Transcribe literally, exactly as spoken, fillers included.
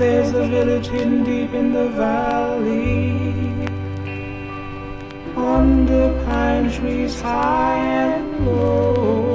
There's a village hidden deep in the valley, under pine trees high and low.